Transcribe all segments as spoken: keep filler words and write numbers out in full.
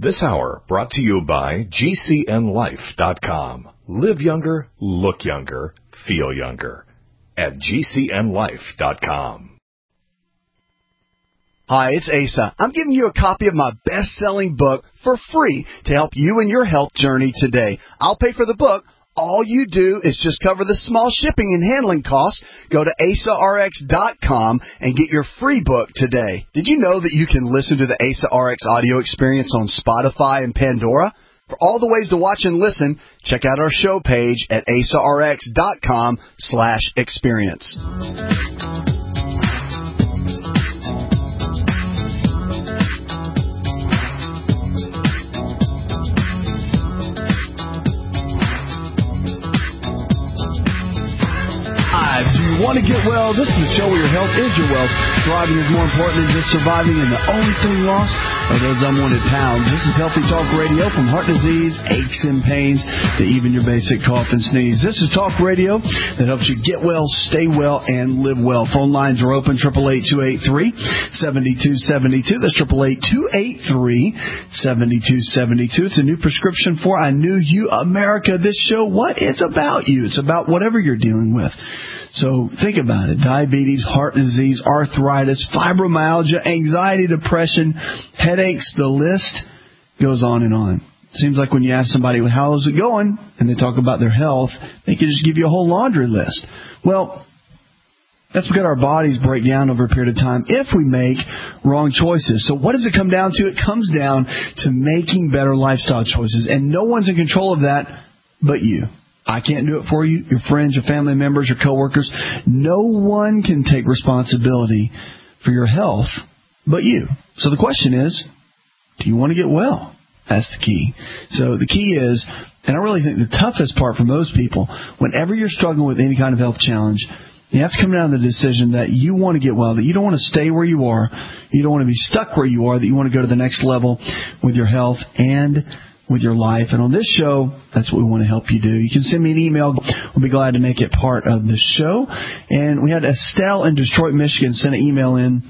This hour brought to you by G C N life dot com. Live younger, look younger, feel younger at G C N life dot com. Hi, it's Asa. I'm giving you a copy of my best-selling book for free to help you in your health journey today. I'll pay for the book. All you do is just cover the small shipping and handling costs. Go to asa r x dot com and get your free book today. Did you know that you can listen to the Asa R X audio experience on Spotify and Pandora? For all the ways to watch and listen, check out our show page at asa r x dot com slash experience. Do you want to get well? This is the show where your health is your wealth. Thriving is more important than just surviving, and the only thing lost are those unwanted pounds. This is Healthy Talk Radio, from heart disease, aches and pains, to even your basic cough and sneeze. This is Talk Radio that helps you get well, stay well, and live well. Phone lines are open, eight eight eight, two eight three, seven two seven two. That's eight eight eight, two eight three, seven two seven two. It's a new prescription for I Knew You America. This show, what? It's about you. It's about whatever you're dealing with. So think about it. Diabetes, heart disease, arthritis, fibromyalgia, anxiety, depression, headaches, the list goes on and on. It seems like when you ask somebody, well, how's it going, and they talk about their health, they can just give you a whole laundry list. Well, that's because our bodies break down over a period of time if we make wrong choices. So what does it come down to? It comes down to making better lifestyle choices, and no one's in control of that but you. I can't do it for you, your friends, your family members, your coworkers. No one can take responsibility for your health but you. So the question is, do you want to get well? That's the key. So the key is, and I really think the toughest part for most people, whenever you're struggling with any kind of health challenge, you have to come down to the decision that you want to get well, that you don't want to stay where you are, you don't want to be stuck where you are, that you want to go to the next level with your health and with your life. And on this show, that's what we want to help you do. You can send me an email. We'll be glad to make it part of the show. And we had Estelle in Detroit, Michigan send an email in.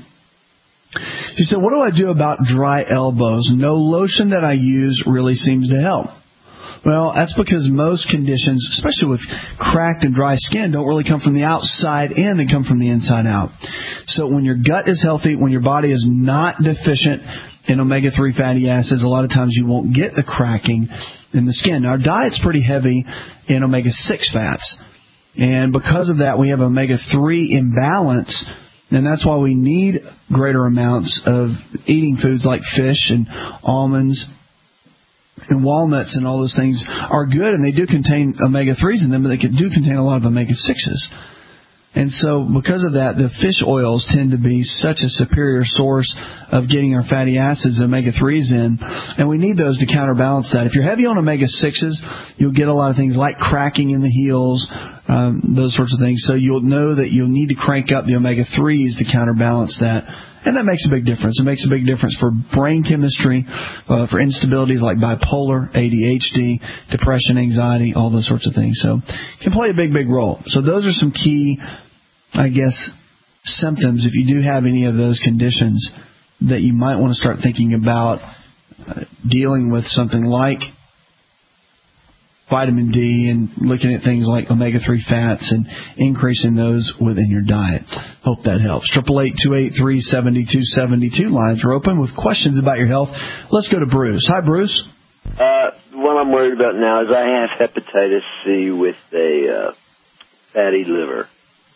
She said, what do I do about dry elbows? No lotion that I use really seems to help. Well, that's because most conditions, especially with cracked and dry skin, don't really come from the outside in, they come from the inside out. So when your gut is healthy, when your body is not deficient in omega three fatty acids, a lot of times you won't get the cracking in the skin. Now, our diet's pretty heavy in omega six fats. And because of that, we have omega three imbalance. And that's why we need greater amounts of eating foods like fish and almonds and walnuts, and all those things are good, and they do contain omega threes in them, but they do contain a lot of omega sixes. And so because of that, the fish oils tend to be such a superior source of getting our fatty acids, omega threes in, and we need those to counterbalance that. If you're heavy on omega sixes, you'll get a lot of things like cracking in the heels, um, those sorts of things. So you'll know that you'll need to crank up the omega threes to counterbalance that. And that makes a big difference. It makes a big difference for brain chemistry, uh, for instabilities like bipolar, A D H D, depression, anxiety, all those sorts of things. So it can play a big, big role. So those are some key, I guess, symptoms, if you do have any of those conditions, that you might want to start thinking about uh, dealing with something like vitamin D and looking at things like omega three fats and increasing those within your diet. Hope that helps. eight eight eight, two eight three, seven two seven two. Lines are open with questions about your health. Let's go to Bruce. Hi, Bruce. Uh, what I'm worried about now is I have hepatitis C with a uh, fatty liver.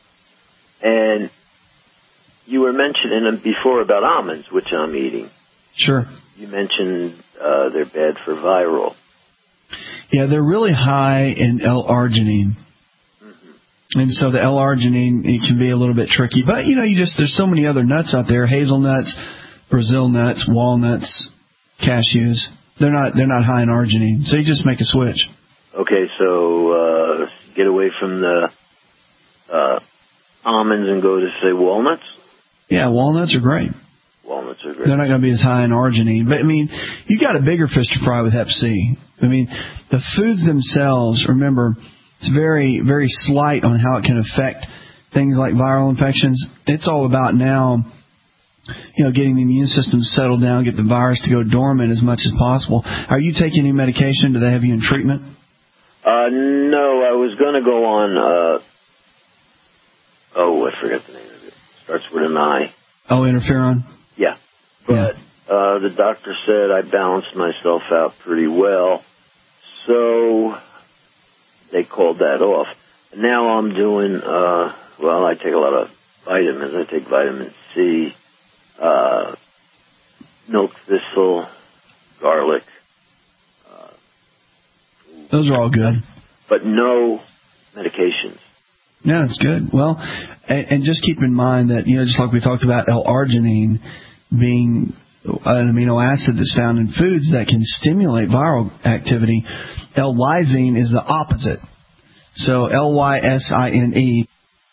And you were mentioning before about almonds, which I'm eating. Sure. You mentioned uh, they're bad for viral. Yeah, they're really high in L-arginine. Mm-hmm. And so the L-arginine, it can be a little bit tricky. But, you know, you just there's so many other nuts out there, hazelnuts, Brazil nuts, walnuts, cashews. They're not they're not high in arginine. So you just make a switch. Okay, so uh, get away from the uh, almonds and go to, say, walnuts? Yeah, walnuts are great. Walnuts are great. They're not going to be as high in arginine. But, I mean, you got a bigger fish to fry with hep C. I mean, the foods themselves, remember, it's very, very slight on how it can affect things like viral infections. It's all about now you know, getting the immune system settled down, get the virus to go dormant as much as possible. Are you taking any medication? Do they have you in treatment? Uh, no, I was going to go on, uh, oh, I forgot the name of it. Starts with an I. Oh, interferon? Yeah. But yeah. Uh, the doctor said I balanced myself out pretty well, so they called that off. And now I'm doing, uh, well, I take a lot of vitamins. I take vitamin C, uh, milk thistle, garlic. Uh, Those are all good. But no medications. Yeah, that's good. Well, and, and just keep in mind that, you know, just like we talked about L-arginine being an amino acid that's found in foods that can stimulate viral activity, L-lysine is the opposite. So L Y S I N E,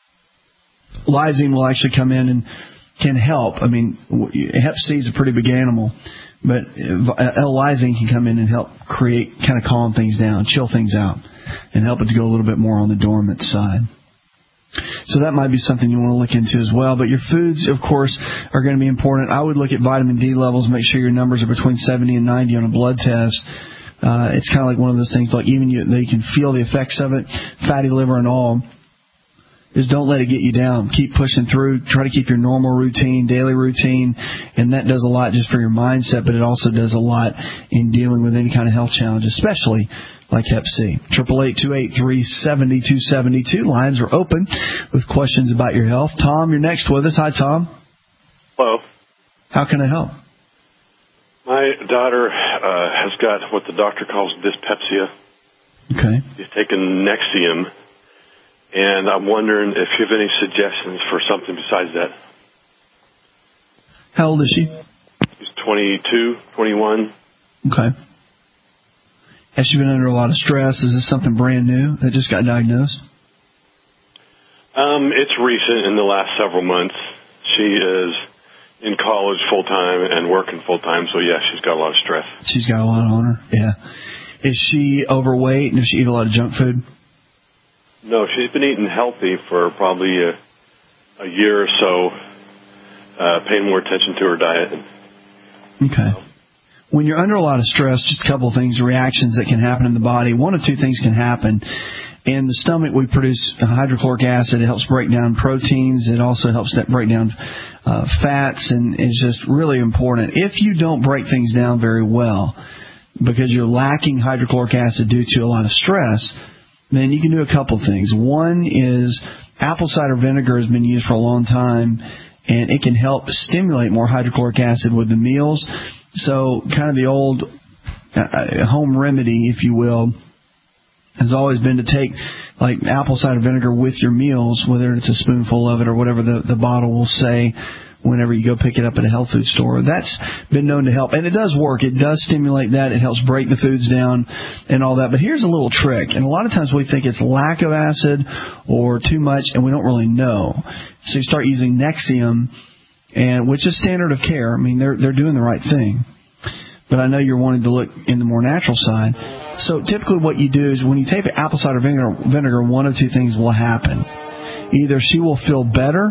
lysine will actually come in and can help. I mean, hep C is a pretty big animal, but L-lysine can come in and help create, kind of calm things down, chill things out, and help it to go a little bit more on the dormant side. So that might be something you want to look into as well. But your foods, of course, are going to be important. I would look at vitamin D levels, make sure your numbers are between seventy and ninety on a blood test. Uh, it's kind of like one of those things, like even you, they can feel the effects of it, fatty liver and all. Just don't let it get you down. Keep pushing through. Try to keep your normal routine, daily routine, and that does a lot just for your mindset, but it also does a lot in dealing with any kind of health challenge, especially like hep C. eight eight eight, two eight three, seven two seven two. Lines are open with questions about your health. Tom, you're next with us. Hi, Tom. Hello. How can I help? My daughter uh, has got what the doctor calls dyspepsia. Okay. She's taken Nexium, and I'm wondering if you have any suggestions for something besides that. How old is she? She's twenty-two, twenty-one. Okay. Has she been under a lot of stress? Is this something brand new that just got diagnosed? Um, it's recent, in the last several months. She is in college full-time and working full-time, so yeah, she's got a lot of stress. She's got a lot on her, yeah. Is she overweight, and does she eat a lot of junk food? No, she's been eating healthy for probably a, a year or so, uh, paying more attention to her diet. Okay. When you're under a lot of stress, just a couple of things, reactions that can happen in the body. One of two things can happen. In the stomach, we produce hydrochloric acid. It helps break down proteins. It also helps break down uh, fats, and is just really important. If you don't break things down very well because you're lacking hydrochloric acid due to a lot of stress, then you can do a couple things. One is apple cider vinegar has been used for a long time, and it can help stimulate more hydrochloric acid with the meals. So kind of the old uh, home remedy, if you will, has always been to take like apple cider vinegar with your meals, whether it's a spoonful of it or whatever the, the bottle will say whenever you go pick it up at a health food store. That's been known to help. And it does work. It does stimulate that. It helps break the foods down and all that. But here's a little trick. And a lot of times we think it's lack of acid or too much, and we don't really know. So you start using Nexium, and which is standard of care. I mean, they're they're doing the right thing. But I know you're wanting to look in the more natural side. So typically what you do is when you take apple cider vinegar, vinegar, one of two things will happen. Either she will feel better,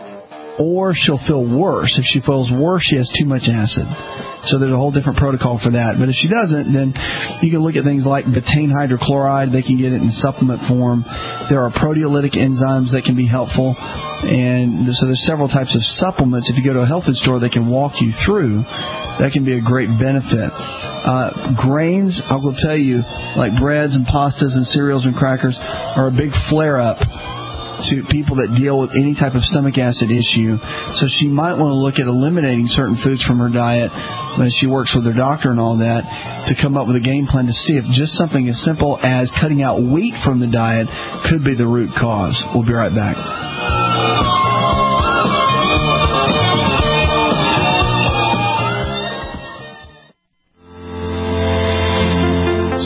or she'll feel worse. If she feels worse, she has too much acid. So there's a whole different protocol for that. But if she doesn't, then you can look at things like betaine hydrochloride. They can get it in supplement form. There are proteolytic enzymes that can be helpful. And so there's several types of supplements. If you go to a health food store, they can walk you through. That can be a great benefit. Uh, grains, I will tell you, like breads and pastas and cereals and crackers, are a big flare-up to people that deal with any type of stomach acid issue. So she might want to look at eliminating certain foods from her diet when she works with her doctor and all that, to come up with a game plan to see if just something as simple as cutting out wheat from the diet could be the root cause. We'll be right back.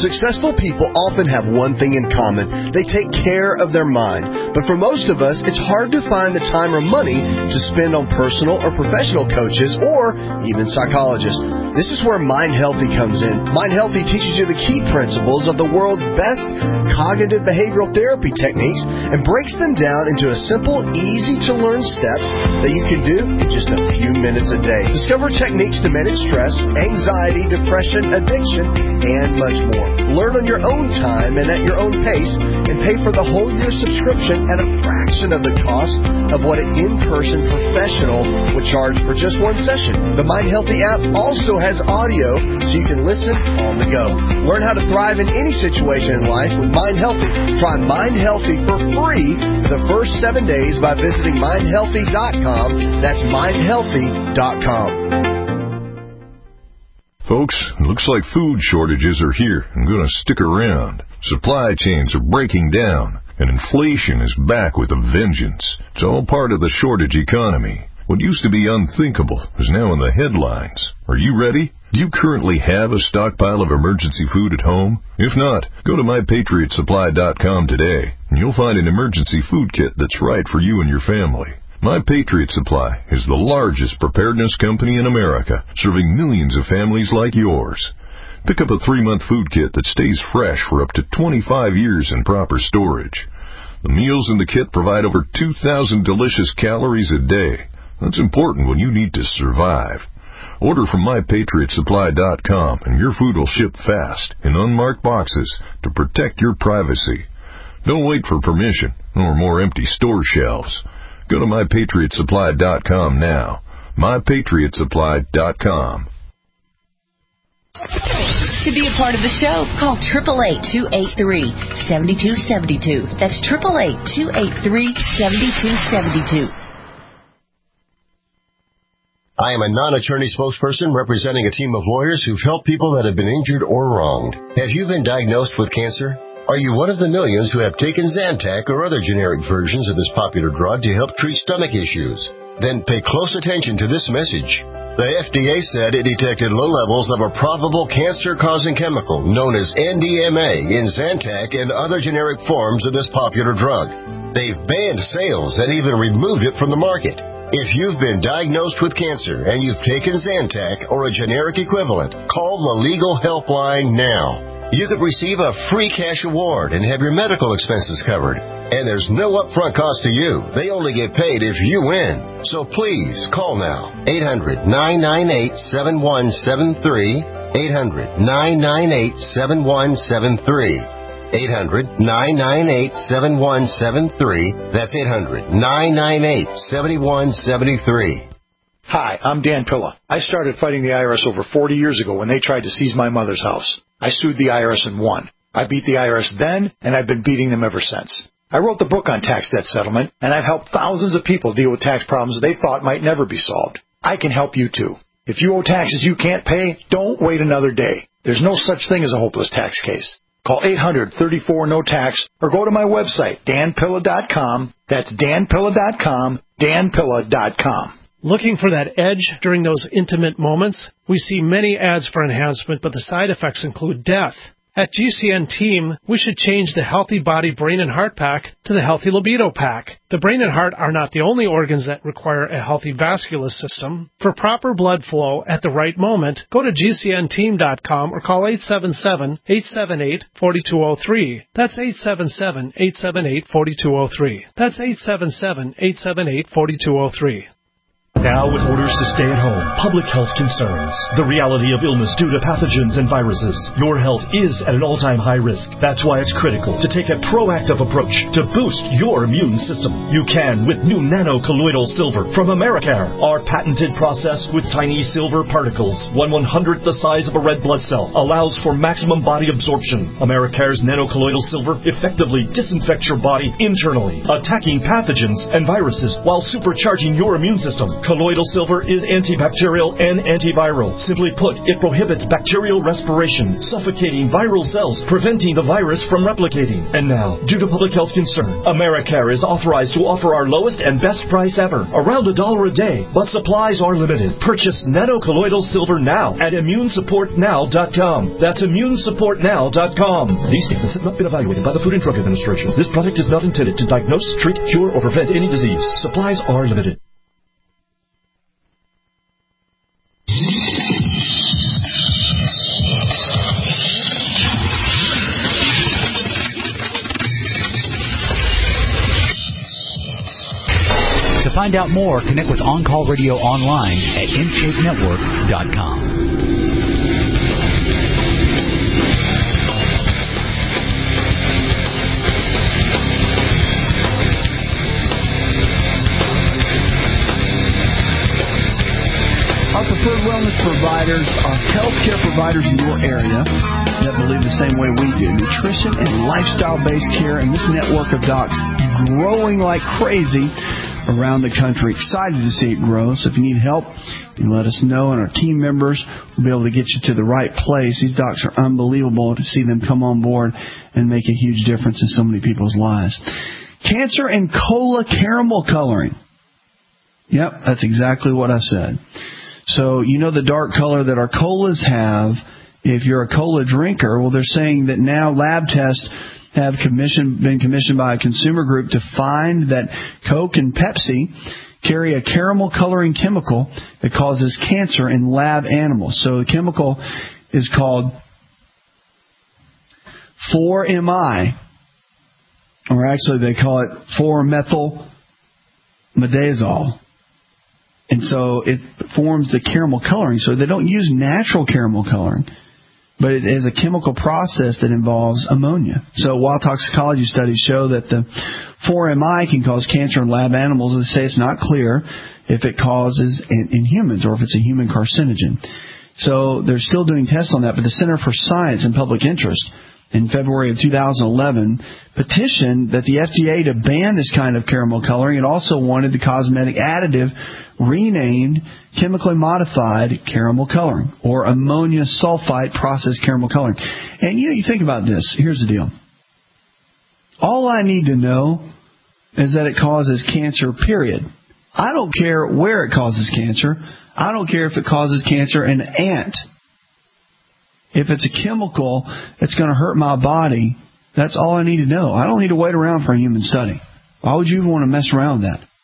Successful people often have one thing in common. They take care of their mind. But for most of us, it's hard to find the time or money to spend on personal or professional coaches or even psychologists. This is where Mind Healthy comes in. Mind Healthy teaches you the key principles of the world's best cognitive behavioral therapy techniques and breaks them down into a simple, easy-to-learn steps that you can do in just a few minutes a day. Discover techniques to manage stress, anxiety, depression, addiction, and much more. Learn on your own time and at your own pace, and pay for the whole year subscription at a fraction of the cost of what an in-person professional would charge for just one session. The Mind Healthy app also has audio so you can listen on the go. Learn how to thrive in any situation in life with Mind Healthy. Try Mind Healthy for free for the first seven days by visiting mind healthy dot com. That's mind healthy dot com. Folks, it looks like food shortages are here and going to stick around. Supply chains are breaking down, and inflation is back with a vengeance. It's all part of the shortage economy. What used to be unthinkable is now in the headlines. Are you ready? Do you currently have a stockpile of emergency food at home? If not, go to my patriot supply dot com today, and you'll find an emergency food kit that's right for you and your family. My Patriot Supply is the largest preparedness company in America, serving millions of families like yours. Pick up a three-month food kit that stays fresh for up to twenty-five years in proper storage. The meals in the kit provide over two thousand delicious calories a day. That's important when you need to survive. Order from my patriot supply dot com and your food will ship fast in unmarked boxes to protect your privacy. Don't wait for permission or more empty store shelves. Go to my patriot supply dot com now. my patriot supply dot com. To be a part of the show, call eight eight eight, two eight three, seven two seven two. That's eight eight eight, two eight three, seven two seven two. I am a non-attorney spokesperson representing a team of lawyers who've helped people that have been injured or wronged. Have you been diagnosed with cancer? Are you one of the millions who have taken Zantac or other generic versions of this popular drug to help treat stomach issues? Then pay close attention to this message. The F D A said it detected low levels of a probable cancer-causing chemical known as N D M A in Zantac and other generic forms of this popular drug. They've banned sales and even removed it from the market. If you've been diagnosed with cancer and you've taken Zantac or a generic equivalent, call the Legal Helpline now. You could receive a free cash award and have your medical expenses covered. And there's no upfront cost to you. They only get paid if you win. So please, call now. eight hundred, nine nine eight, seven one seven three. eight hundred, nine nine eight, seven one seven three. eight hundred, nine nine eight, seven one seven three. That's eight hundred, nine nine eight, seven one seven three. Hi, I'm Dan Pilla. I started fighting the I R S over forty years ago when they tried to seize my mother's house. I sued the I R S and won. I beat the I R S then, and I've been beating them ever since. I wrote the book on tax debt settlement, and I've helped thousands of people deal with tax problems they thought might never be solved. I can help you, too. If you owe taxes you can't pay, don't wait another day. There's no such thing as a hopeless tax case. Call eight hundred, thirty-four, no tax or go to my website, dan pilla dot com. That's dan pilla dot com, dan pilla dot com. Looking for that edge during those intimate moments? We see many ads for enhancement, but the side effects include death. At G C N Team, we should change the Healthy Body, Brain, and Heart Pack to the Healthy Libido Pack. The brain and heart are not the only organs that require a healthy vascular system. For proper blood flow at the right moment, go to G C N team dot com or call eight seven seven, eight seven eight, four two zero three. That's eight seven seven, eight seven eight, four two zero three. That's eight seven seven, eight seven eight, four two zero three. Now with orders to stay at home, public health concerns, the reality of illness due to pathogens and viruses, your health is at an all-time high risk. That's why it's critical to take a proactive approach to boost your immune system. You can with new nano-colloidal silver from Americare. Our patented process with tiny silver particles, one one-hundredth the size of a red blood cell, allows for maximum body absorption. Americare's nano-colloidal silver effectively disinfects your body internally, attacking pathogens and viruses while supercharging your immune system. Colloidal silver is antibacterial and antiviral. Simply put, it prohibits bacterial respiration, suffocating viral cells, preventing the virus from replicating. And now, due to public health concern, Americare is authorized to offer our lowest and best price ever, around a dollar a day, but supplies are limited. Purchase Nano Colloidal Silver now at immune support now dot com. That's immune support now dot com. These statements have not been evaluated by the Food and Drug Administration. This product is not intended to diagnose, treat, cure, or prevent any disease. Supplies are limited. To find out more, connect with On Call Radio online at Inscape Network dot com. Our preferred wellness providers are healthcare providers in your area that believe the same way we do. Nutrition and lifestyle-based care, and this network of docs growing like crazy around the country. Excited to see it grow. So if you need help, you let us know, and our team members will be able to get you to the right place. These docs are unbelievable to see them come on board and make a huge difference in so many people's lives. Cancer and cola caramel coloring. Yep, that's exactly what I said. So you know the dark color that our colas have. If you're a cola drinker, well, they're saying that now lab tests have commissioned, been commissioned by a consumer group to find that Coke and Pepsi carry a caramel coloring chemical that causes cancer in lab animals. So the chemical is called four M I, or actually they call it four methyl midazole. And so it forms the caramel coloring. So they don't use natural caramel coloring, but it is a chemical process that involves ammonia. So while toxicology studies show that the four M I can cause cancer in lab animals, they say it's not clear if it causes in, in humans or if it's a human carcinogen. So they're still doing tests on that, but the Center for Science and Public Interest in February of two thousand eleven petitioned that the F D A to ban this kind of caramel coloring. It also wanted the cosmetic additive renamed chemically modified caramel coloring, or ammonia sulfite processed caramel coloring. And you know, you think about this. Here's the deal. All I need to know is that it causes cancer, period. I don't care where it causes cancer. I don't care if it causes cancer in an ant. If it's a chemical that's going to hurt my body, that's all I need to know. I don't need to wait around for a human study. Why would you even want to mess around with that?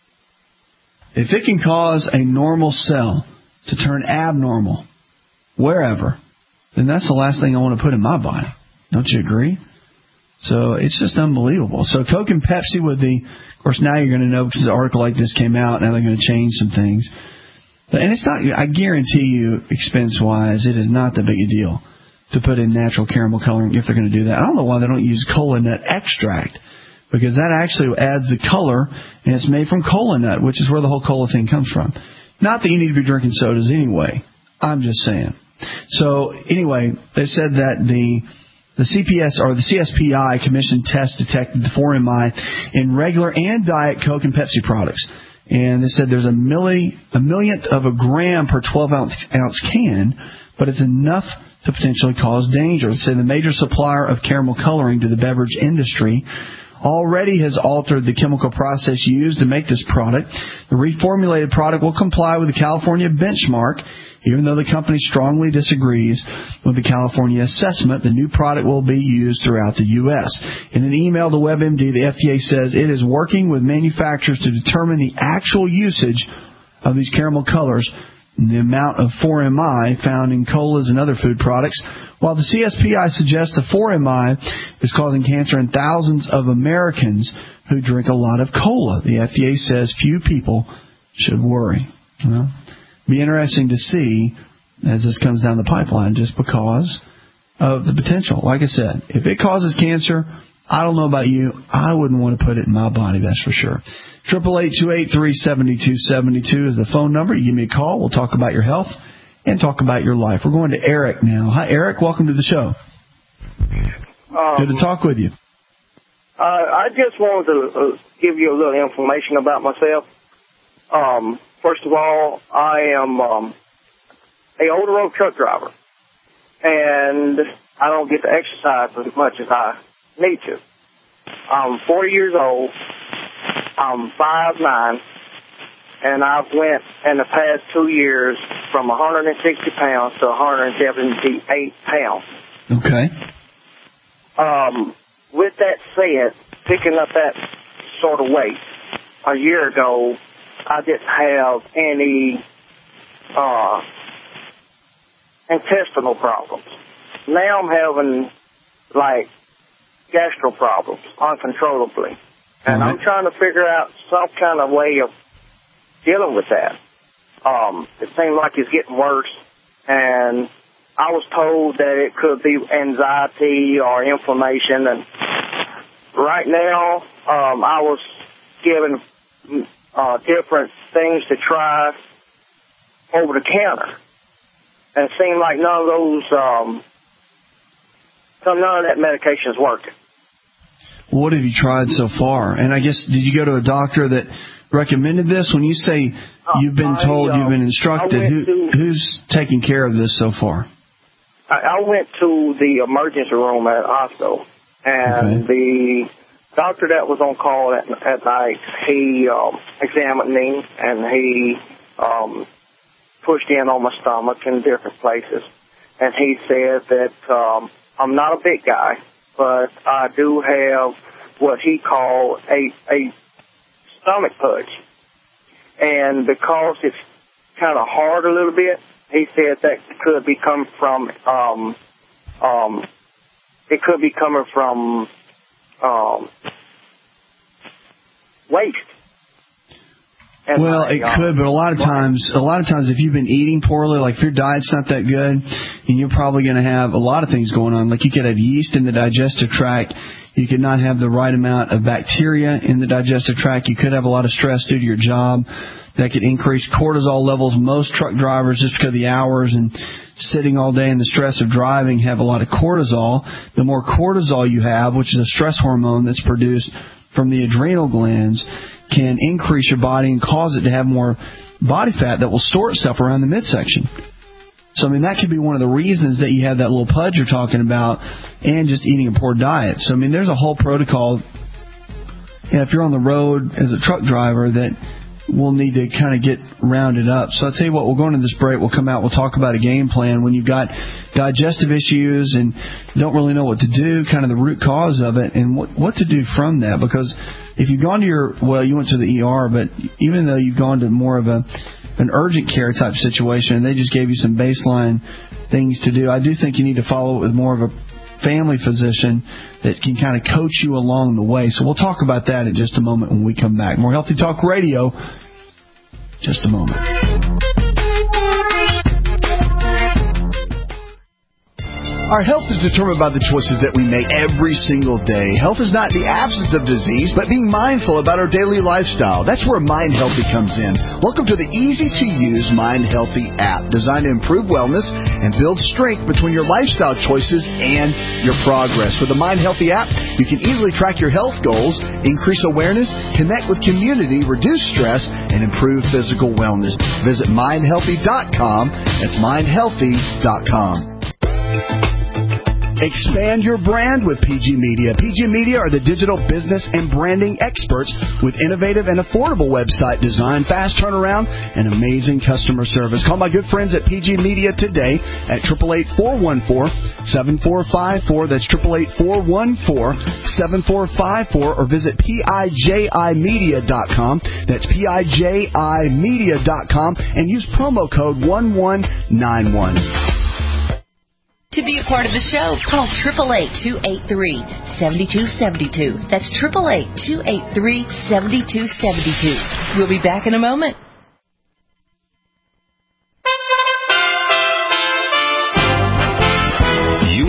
If it can cause a normal cell to turn abnormal, wherever, then that's the last thing I want to put in my body. Don't you agree? So it's just unbelievable. So Coke and Pepsi with the, of course, now you're going to know because an article like this came out. Now they're going to change some things. And it's not, I guarantee you, expense-wise, it is not that big a deal to put in natural caramel coloring if they're going to do that. I don't know why they don't use cola nut extract, because that actually adds the color, and it's made from cola nut, which is where the whole cola thing comes from. Not that you need to be drinking sodas anyway. I'm just saying. So, anyway, they said that the the C P S or the C S P I commissioned test detected the four M I in regular and Diet Coke and Pepsi products. And they said there's a milli, a millionth of a gram per twelve ounce, ounce can, but it's enough to potentially cause danger. They say the major supplier of caramel coloring to the beverage industry already has altered the chemical process used to make this product. The reformulated product will comply with the California benchmark. Even though the company strongly disagrees with the California assessment, the new product will be used throughout the U S. In an email to WebMD, the F D A says it is working with manufacturers to determine the actual usage of these caramel colors and the amount of four M I found in colas and other food products. While the C S P I suggests the four M I is causing cancer in thousands of Americans who drink a lot of cola, the F D A says few people should worry. Well, be interesting to see as this comes down the pipeline, just because of the potential. Like I said, if it causes cancer, I don't know about you, I wouldn't want to put it in my body, that's for sure. Triple eight two eight three seventy two seventy two is the phone number. You give me a call. We'll talk about your health and talk about your life. We're going to Eric now. Hi, Eric. Welcome to the show. Um, Good to talk with you. Uh, I just wanted to uh, give you a little information about myself. Um, first of all, I am um, a older road truck driver, and I don't get to exercise as much as I need to. I'm forty years old. I'm five nine, and I've went in the past two years from one hundred sixty pounds to one hundred seventy-eight pounds. Okay. Um, with that said, picking up that sort of weight a year ago, I didn't have any uh, intestinal problems. Now I'm having, like, gastro problems uncontrollably. And Right. I'm trying to figure out some kind of way of dealing with that. Um, it seems like it's getting worse, and I was told that it could be anxiety or inflammation. And right now, um, I was given uh, different things to try over the counter, and it seemed like none of those, um, none of that medication is working. What have you tried so far? And I guess, did you go to a doctor that recommended this? When you say you've been told, I, uh, you've been instructed, I who, went to- who's taking care of this so far? I, I went to the emergency room at the hospital, and Okay. the doctor that was on call at, at night, he um, examined me, and he um, pushed in on my stomach in different places. And he said that um, I'm not a big guy, but I do have what he called a, a stomach pudge. And because it's kind of hard a little bit, he said that could be coming from, um, um, it could be coming from um, waste. And Well, my, it um, could, but a lot of times, a lot of times, if you've been eating poorly, like if your diet's not that good, and you're probably going to have a lot of things going on. Like you could have yeast in the digestive tract, you could not have the right amount of bacteria in the digestive tract. You could have a lot of stress due to your job. That could increase cortisol levels. Most truck drivers, just because of the hours and sitting all day and the stress of driving, have a lot of cortisol. The more cortisol you have, which is a stress hormone that's produced from the adrenal glands, can increase your body and cause it to have more body fat that will store itself around the midsection. So, I mean, that could be one of the reasons that you have that little pudge you're talking about, and just eating a poor diet. So, I mean, there's a whole protocol. And if you're on the road as a truck driver, that we'll need to kind of get rounded up. So I'll tell you what, we'll go into this break. We'll come out. We'll talk about a game plan when you've got digestive issues and don't really know what to do, kind of the root cause of it, and what, what to do from that. Because if you've gone to your, well, you went to the E R, but even though you've gone to more of a an urgent care type situation and they just gave you some baseline things to do, I do think you need to follow it with more of a family physician that can kind of coach you along the way. So we'll talk about that in just a moment when we come back. More Healthy Talk Radio, just a moment. Our health is determined by the choices that we make every single day. Health is not the absence of disease, but being mindful about our daily lifestyle. That's where Mind Healthy comes in. Welcome to the easy-to-use Mind Healthy app, designed to improve wellness and build strength between your lifestyle choices and your progress. With the Mind Healthy app, you can easily track your health goals, increase awareness, connect with community, reduce stress, and improve physical wellness. Visit mind healthy dot com. That's mind healthy dot com. Expand your brand with P G Media. P G Media are the digital business and branding experts with innovative and affordable website design, fast turnaround, and amazing customer service. Call my good friends at P G Media today at eight eight eight, four one four, seven four five four. That's eight eight eight, four one four, seven four five four. Or visit P I J I media dot com. That's P I J I media dot com. And use promo code one one nine one. To be a part of the show, call eight eight eight, two eight three, seven two seven two. That's eight eight eight, two eight three, seven two seven two. We'll be back in a moment. U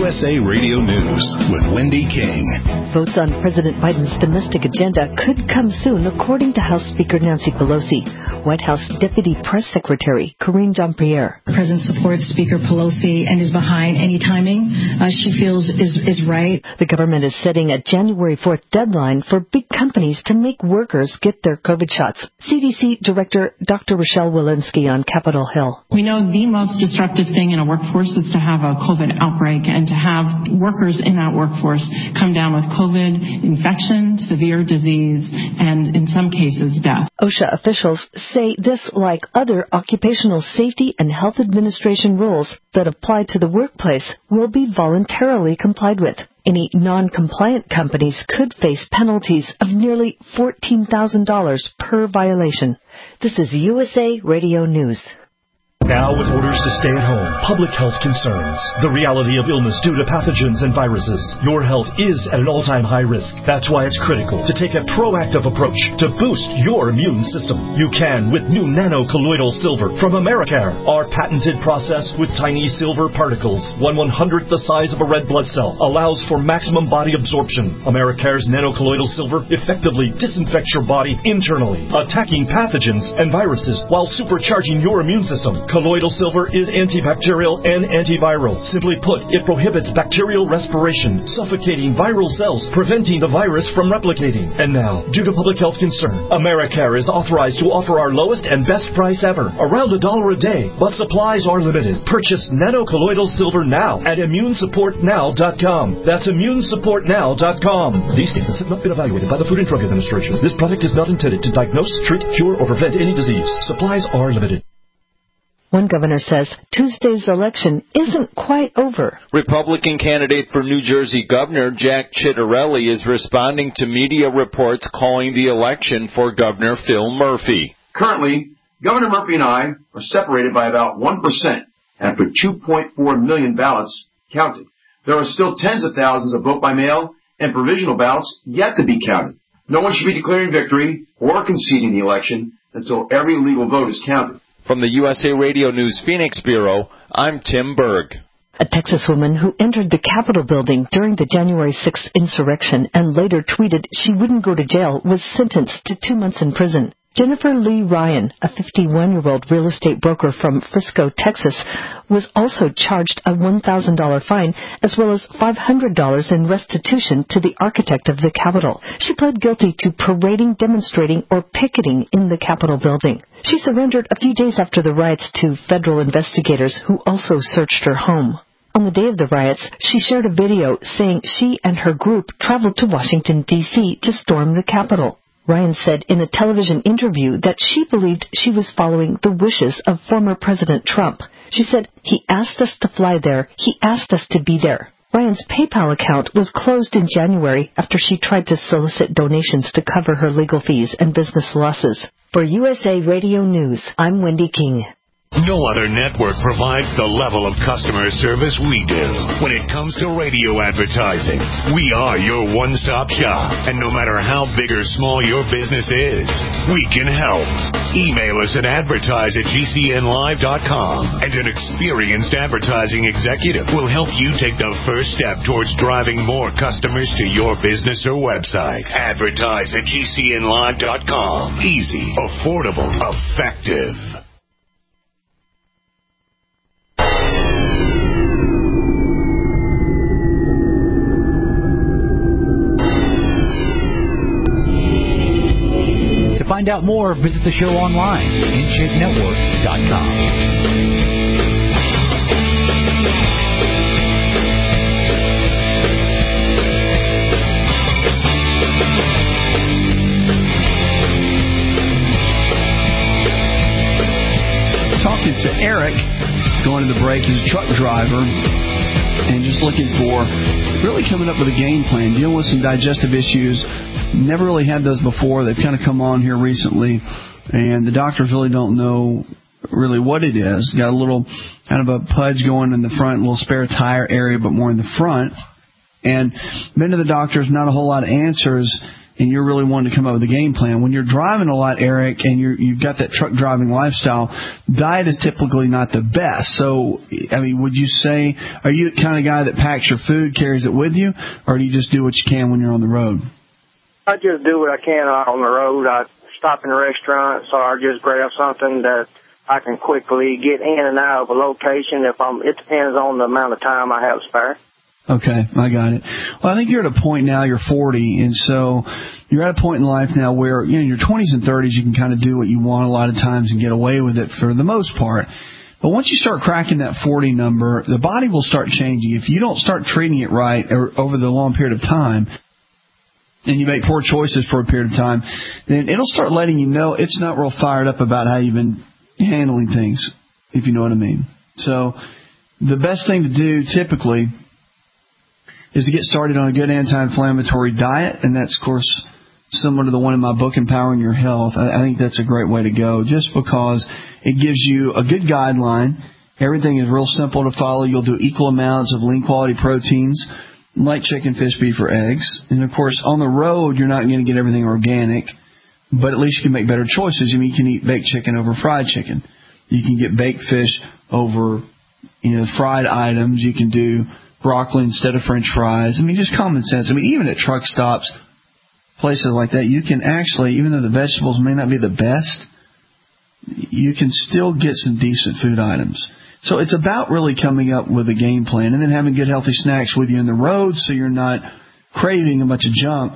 S A Radio News with Wendy King. Votes on President Biden's domestic agenda could come soon, according to House Speaker Nancy Pelosi. White House Deputy Press Secretary Karine Jean-Pierre. The President supports Speaker Pelosi and is behind any timing uh, she feels is, is right. The government is setting a January fourth deadline for big companies to make workers get their COVID shots. C D C Director Doctor Rochelle Walensky on Capitol Hill. We know the most disruptive thing in a workforce is to have a COVID outbreak and to have workers in that workforce come down with COVID infection, severe disease, and in some cases death. OSHA officials say this, like other occupational safety and health administration rules that apply to the workplace, will be voluntarily complied with. Any non-compliant companies could face penalties of nearly fourteen thousand dollars per violation. This is U S A Radio News. Now with orders to stay at home, public health concerns, the reality of illness due to pathogens and viruses, your health is at an all-time high risk. That's why it's critical to take a proactive approach to boost your immune system. You can with new nano-colloidal silver from Americare. Our patented process with tiny silver particles, one one-hundredth the size of a red blood cell, allows for maximum body absorption. Americare's nano-colloidal silver effectively disinfects your body internally, attacking pathogens and viruses while supercharging your immune system. Colloidal silver is antibacterial and antiviral. Simply put, it prohibits bacterial respiration, suffocating viral cells, preventing the virus from replicating. And now, due to public health concern, Americare is authorized to offer our lowest and best price ever, around a dollar a day, but supplies are limited. Purchase nano-colloidal silver now at immune support now dot com. That's immune support now dot com. These statements have not been evaluated by the Food and Drug Administration. This product is not intended to diagnose, treat, cure, or prevent any disease. Supplies are limited. One governor says Tuesday's election isn't quite over. Republican candidate for New Jersey Governor Jack Ciattarelli is responding to media reports calling the election for Governor Phil Murphy. Currently, Governor Murphy and I are separated by about one percent after two point four million ballots counted. There are still tens of thousands of vote-by-mail and provisional ballots yet to be counted. No one should be declaring victory or conceding the election until every legal vote is counted. From the U S A Radio News Phoenix Bureau, I'm Tim Berg. A Texas woman who entered the Capitol building during the January sixth insurrection and later tweeted she wouldn't go to jail was sentenced to two months in prison. Jennifer Lee Ryan, a fifty-one-year-old real estate broker from Frisco, Texas, was also charged a one thousand dollars fine as well as five hundred dollars in restitution to the architect of the Capitol. She pled guilty to parading, demonstrating, or picketing in the Capitol building. She surrendered a few days after the riots to federal investigators who also searched her home. On the day of the riots, she shared a video saying she and her group traveled to Washington, D C to storm the Capitol. Ryan said in a television interview that she believed she was following the wishes of former President Trump. She said, "He asked us to fly there. He asked us to be there." Ryan's PayPal account was closed in January after she tried to solicit donations to cover her legal fees and business losses. For U S A Radio News, I'm Wendy King. No other network provides the level of customer service we do. When it comes to radio advertising, we are your one-stop shop. And no matter how big or small your business is, we can help. Email us at advertise at G C N live dot com, and an experienced advertising executive will help you take the first step towards driving more customers to your business or website. Advertise at G C N live dot com. Easy, affordable, effective. To find out more, visit the show online, in shape network dot com. Talking to Eric, going to the break, he's a truck driver, and just looking for, really coming up with a game plan, dealing with some digestive issues. Never really had those before. They've kind of come on here recently, and the doctors really don't know really what it is. Got a little kind of a pudge going in the front, a little spare tire area, but more in the front. And been to the doctors, not a whole lot of answers. and you're really wanting to come up with a game plan. When you're driving a lot, Eric, and you're, you've got that truck driving lifestyle, diet is typically not the best. So, I mean, would you say, are you the kind of guy that packs your food, carries it with you, or do you just do what you can when you're on the road? I just do what I can on the road. I stop in a restaurant, so I just grab something that I can quickly get in and out of a location. If I'm, it depends on the amount of time I have spare. Okay, I got it. Well, I think you're at a point now, you're forty, and so you're at a point in life now where, you know, in your twenties and thirties, you can kind of do what you want a lot of times and get away with it for the most part. But once you start cracking that forty number, the body will start changing. If you don't start treating it right or over the long period of time, and you make poor choices for a period of time, then it'll start letting you know it's not real fired up about how you've been handling things, if you know what I mean. So the best thing to do typically is to get started on a good anti-inflammatory diet, and that's, of course, similar to the one in my book, Empowering Your Health. I, I think that's a great way to go, just because it gives you a good guideline. Everything is real simple to follow. You'll do equal amounts of lean-quality proteins, like chicken, fish, beef, or eggs. And, of course, on the road, you're not going to get everything organic, but at least you can make better choices. I mean, you can eat baked chicken over fried chicken. You can get baked fish over, you know, fried items. You can do broccoli instead of French fries. I mean, just common sense. I mean, even at truck stops, places like that, you can actually, even though the vegetables may not be the best, you can still get some decent food items. So it's about really coming up with a game plan and then having good healthy snacks with you on the road so you're not craving a bunch of junk.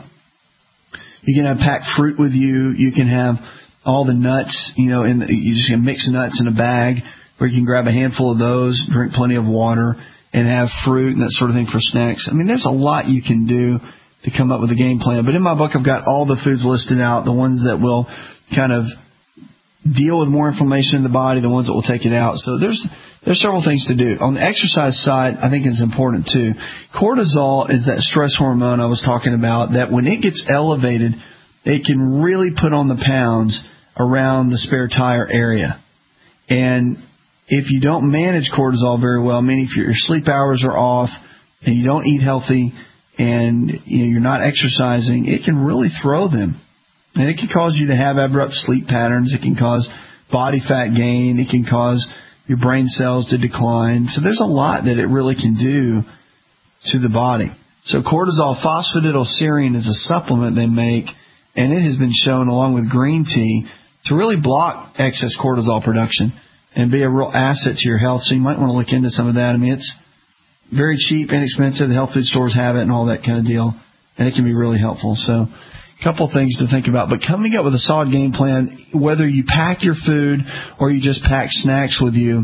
You can have packed fruit with you. You can have all the nuts, you know, and you just can mix nuts in a bag, or you can grab a handful of those, drink plenty of water, and have fruit and that sort of thing for snacks. I mean, there's a lot you can do to come up with a game plan. But in my book, I've got all the foods listed out, the ones that will kind of deal with more inflammation in the body, the ones that will take it out. So there's there's several things to do. On the exercise side, I think it's important too. Cortisol is that stress hormone I was talking about, that when it gets elevated, it can really put on the pounds around the spare tire area. And if you don't manage cortisol very well, meaning if your sleep hours are off and you don't eat healthy and you know, you're not exercising, it can really throw them. And it can cause you to have abrupt sleep patterns. It can cause body fat gain. It can cause your brain cells to decline. So there's a lot that it really can do to the body. So cortisol phosphatidylserine is a supplement they make, and it has been shown along with green tea to really block excess cortisol production and be a real asset to your health. So you might want to look into some of that. I mean, it's very cheap, inexpensive. The health food stores have it and all that kind of deal, and it can be really helpful. So a couple of things to think about. But coming up with a solid game plan, whether you pack your food or you just pack snacks with you,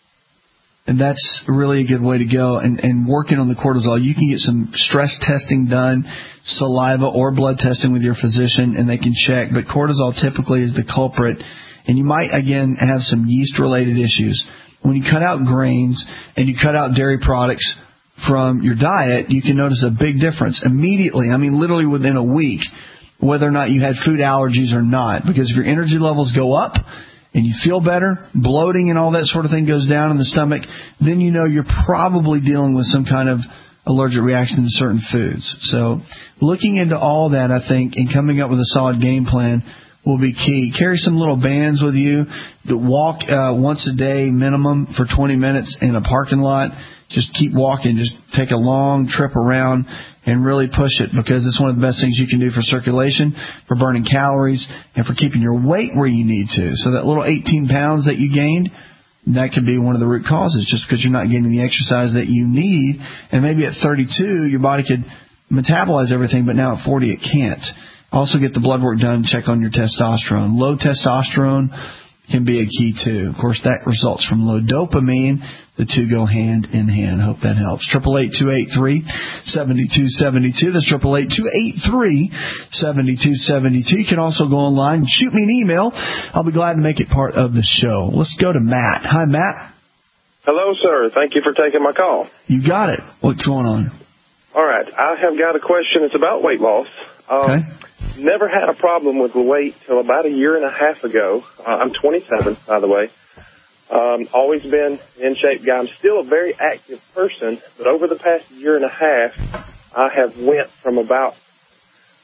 and that's really a good way to go. And, and working on the cortisol, you can get some stress testing done, saliva or blood testing with your physician, and they can check. But cortisol typically is the culprit. And you might, again, have some yeast-related issues. When you cut out grains and you cut out dairy products from your diet, you can notice a big difference immediately. I mean, literally within a week, whether or not you had food allergies or not. Because if your energy levels go up and you feel better, bloating and all that sort of thing goes down in the stomach, then you know you're probably dealing with some kind of allergic reaction to certain foods. So looking into all that, I think, and coming up with a solid game plan will be key. Carry some little bands with you that walk uh, once a day minimum for twenty minutes in a parking lot. Just keep walking. Just take a long trip around and really push it, because it's one of the best things you can do for circulation, for burning calories, and for keeping your weight where you need to. So that little eighteen pounds that you gained, that could be one of the root causes, just because you're not getting the exercise that you need. And maybe at thirty-two, your body could metabolize everything, but now at forty, it can't. Also get the blood work done, check on your testosterone. Low testosterone can be a key too. Of course, that results from low dopamine. The two go hand in hand. Hope that helps. eight eight eight, two eight three, seven two seven two. That's eight eight eight, two eight three, seven two seven two. You can also go online and shoot me an email. I'll be glad to make it part of the show. Let's go to Matt. Hi, Matt. Hello, sir. Thank you for taking my call. You got it. What's going on? All right. I have got a question. It's about weight loss. Um, okay. Never had a problem with the weight till about a year and a half ago. Uh, I'm twenty-seven, by the way. Um, always been in shape guy. I'm still a very active person, but over the past year and a half, I have went from about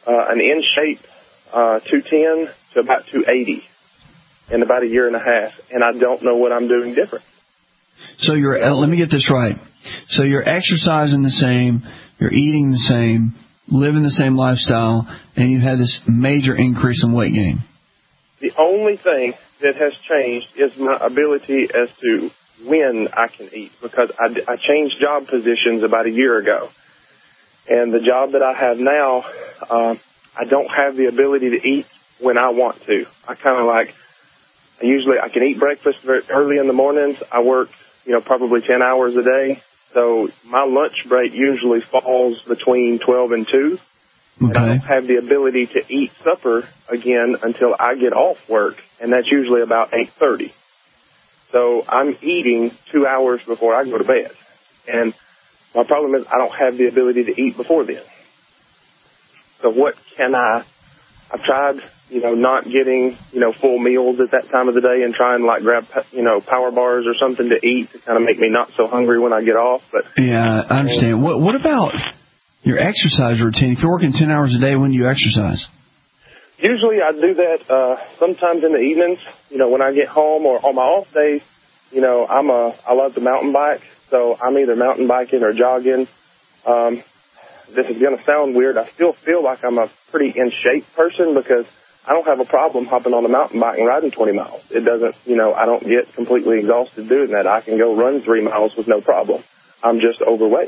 uh, an in shape uh, two ten to about two eighty in about a year and a half, and I don't know what I'm doing different. So you're, let me get this right. So you're exercising the same, you're eating the same, living the same lifestyle, and you've had this major increase in weight gain. The only thing that has changed is my ability as to when I can eat, because I, I changed job positions about a year ago. And the job that I have now, uh, I don't have the ability to eat when I want to. I kind of like, I usually, I can eat breakfast very early in the mornings. I work, you know, probably ten hours a day. So my lunch break usually falls between twelve and two. Okay. And I don't have the ability to eat supper again until I get off work, and that's usually about eight thirty. So I'm eating two hours before I go to bed. And my problem is I don't have the ability to eat before then. So what can I, I've tried, you know, not getting, you know, full meals at that time of the day and trying to, like, grab, you know, power bars or something to eat to kind of make me not so hungry when I get off. But yeah, I understand. What, what about your exercise routine? If you're working ten hours a day, when do you exercise? Usually I do that uh, sometimes in the evenings, you know, when I get home, or on my off days. You know, I'm a, I love to mountain bike, so I'm either mountain biking or jogging. Um, this is going to sound weird. I still feel like I'm a pretty in shape person because I don't have a problem hopping on a mountain bike and riding twenty miles. It doesn't, you know, I don't get completely exhausted doing that. I can go run three miles with no problem. I'm just overweight.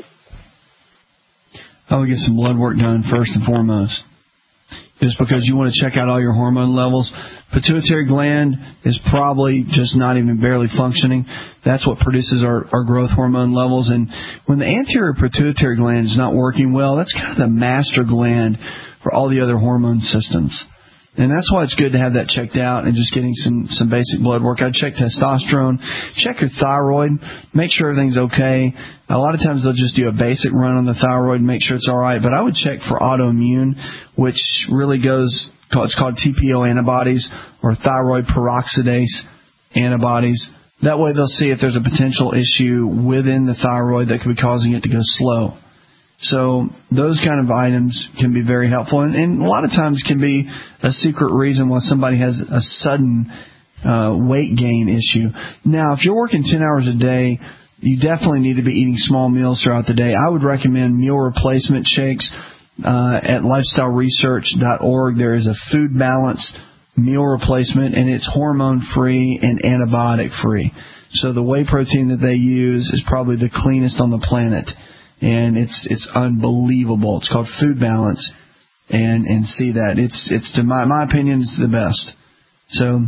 I would get some blood work done first and foremost. Just because you want to check out all your hormone levels. Pituitary gland is probably just not even barely functioning. That's what produces our, our growth hormone levels. And when the anterior pituitary gland is not working well, that's kind of the master gland for all the other hormone systems. And that's why it's good to have that checked out and just getting some, some basic blood work. I'd check testosterone, check your thyroid, make sure everything's okay. A lot of times they'll just do a basic run on the thyroid and make sure it's all right. But I would check for autoimmune, which really goes, it's called T P O antibodies or thyroid peroxidase antibodies. That way they'll see if there's a potential issue within the thyroid that could be causing it to go slow. So those kind of items can be very helpful, and, and a lot of times can be a secret reason why somebody has a sudden uh, weight gain issue. Now, if you're working ten hours a day, you definitely need to be eating small meals throughout the day. I would recommend meal replacement shakes uh, at lifestyle research dot org. There is a food balance meal replacement, and it's hormone-free and antibiotic-free. So the whey protein that they use is probably the cleanest on the planet. And it's it's unbelievable. It's called Food Balance, and and see that it's it's to my my opinion it's the best. So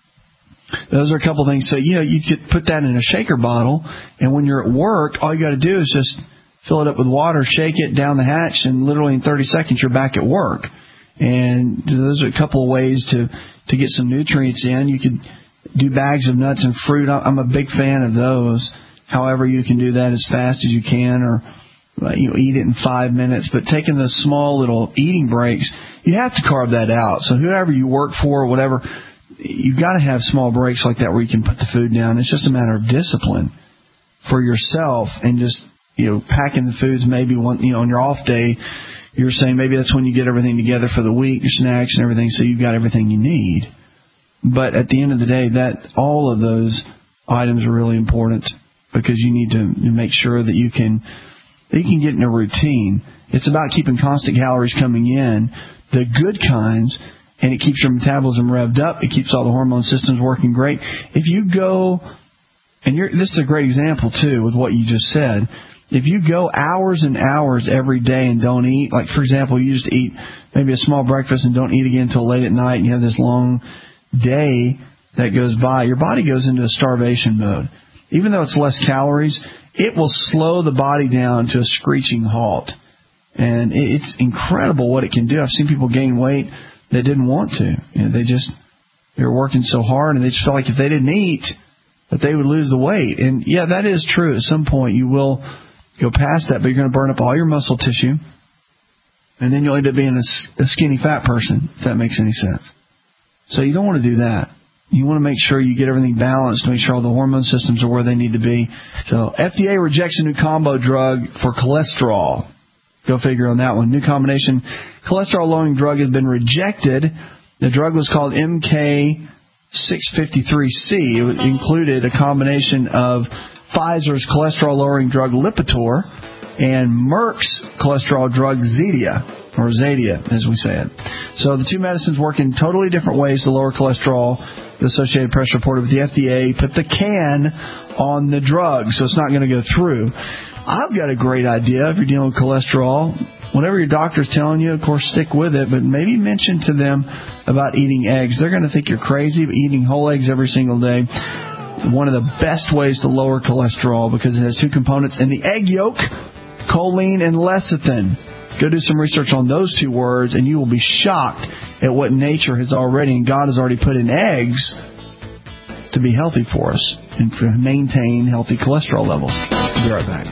those are a couple things. So you know you could put that in a shaker bottle, and when you're at work, all you got to do is just fill it up with water, shake it down the hatch, and literally in thirty seconds you're back at work. And those are a couple of ways to to get some nutrients in. You could do bags of nuts and fruit. I'm a big fan of those. However, you can do that as fast as you can, or you know, eat it in five minutes. But taking those small little eating breaks, you have to carve that out. So whoever you work for or whatever, you've got to have small breaks like that where you can put the food down. It's just a matter of discipline for yourself, and just, you know, packing the foods maybe one, you know, on your off day, you're saying maybe that's when you get everything together for the week, your snacks and everything, so you've got everything you need. But at the end of the day, that all of those items are really important, because you need to make sure that you can that you can get in a routine. It's about keeping constant calories coming in, the good kinds, and it keeps your metabolism revved up. It keeps all the hormone systems working great. If you go, and you're, this is a great example, too, with what you just said. If you go hours and hours every day and don't eat, like, for example, you just eat maybe a small breakfast and don't eat again until late at night, and you have this long day that goes by, your body goes into a starvation mode. Even though it's less calories, it will slow the body down to a screeching halt. And it's incredible what it can do. I've seen people gain weight that didn't want to. You know, they just, they were working so hard, and they just felt like if they didn't eat, that they would lose the weight. And, yeah, that is true. At some point, you will go past that, but you're going to burn up all your muscle tissue, and then you'll end up being a, a skinny fat person, if that makes any sense. So you don't want to do that. You want to make sure you get everything balanced, make sure all the hormone systems are where they need to be. So F D A rejects a new combo drug for cholesterol. Go figure on that one. New combination cholesterol-lowering drug has been rejected. The drug was called M K six fifty-three C. It included a combination of Pfizer's cholesterol-lowering drug Lipitor and Merck's cholesterol drug Zetia, or Zadia, as we say it. So the two medicines work in totally different ways to lower cholesterol. The Associated Press reported with the F D A put the can on the drug, so it's not going to go through. I've got a great idea if you're dealing with cholesterol. Whatever your doctor's telling you, of course, stick with it, but maybe mention to them about eating eggs. They're going to think you're crazy, but eating whole eggs every single day, one of the best ways to lower cholesterol because it has two components in the egg yolk, choline and lecithin. Go do some research on those two words, and you will be shocked at what nature has already, and God has already put in eggs to be healthy for us and to maintain healthy cholesterol levels. We'll be right back.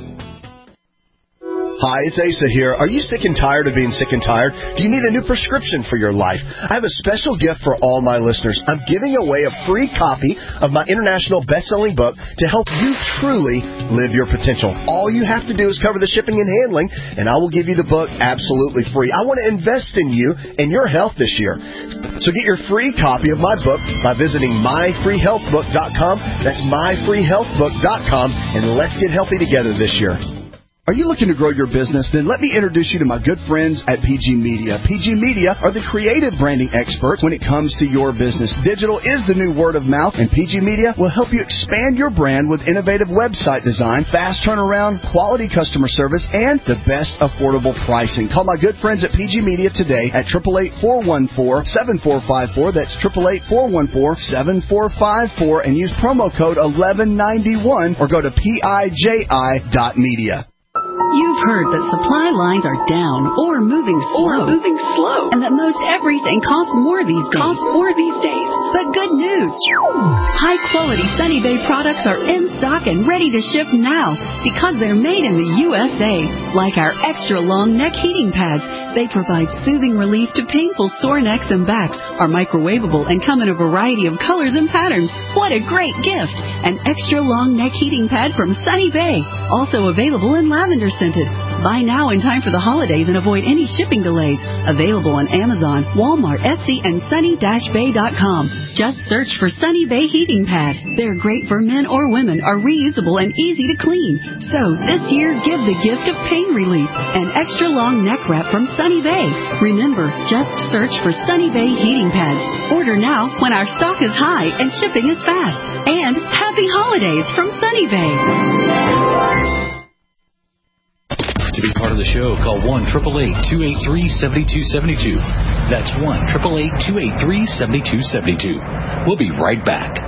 Hi, it's Asa here. Are you sick and tired of being sick and tired? Do you need a new prescription for your life? I have a special gift for all my listeners. I'm giving away a free copy of my international best-selling book to help you truly live your potential. All you have to do is cover the shipping and handling, and I will give you the book absolutely free. I want to invest in you and your health this year. So get your free copy of my book by visiting my free health book dot com. That's my free health book dot com, and let's get healthy together this year. Are you looking to grow your business? Then let me introduce you to my good friends at P G Media. P G Media are the creative branding experts when it comes to your business. Digital is the new word of mouth, and P G Media will help you expand your brand with innovative website design, fast turnaround, quality customer service, and the best affordable pricing. Call my good friends at P G Media today at eight eight eight, four one four, seven four five four. That's eight eight eight, four one four, seven four five four, and use promo code eleven ninety-one or go to P I J I dot media. You've heard that supply lines are down or moving slow. Or moving slow. And that most everything costs more these days. Costs more these days. But good news. High-quality Sunny Bay products are in stock and ready to ship now because they're made in the U S A. Like our extra-long neck heating pads. They provide soothing relief to painful sore necks and backs, are microwavable, and come in a variety of colors and patterns. What a great gift. An extra-long neck heating pad from Sunny Bay. Also available in lavender scented. Buy now in time for the holidays and avoid any shipping delays. Available on Amazon, Walmart, Etsy, and sunny dash bay dot com. Just search for Sunny Bay Heating Pad. They're great for men or women, are reusable and easy to clean. So this year, give the gift of pain relief. An extra long neck wrap from Sunny Bay. Remember, just search for Sunny Bay Heating Pads. Order now when our stock is high and shipping is fast. And happy holidays from Sunny Bay. To be part of the show, call one eight eight eight, two eight three, seven two seven two. That's one eight eight eight, two eight three, seven two seven two. We'll be right back.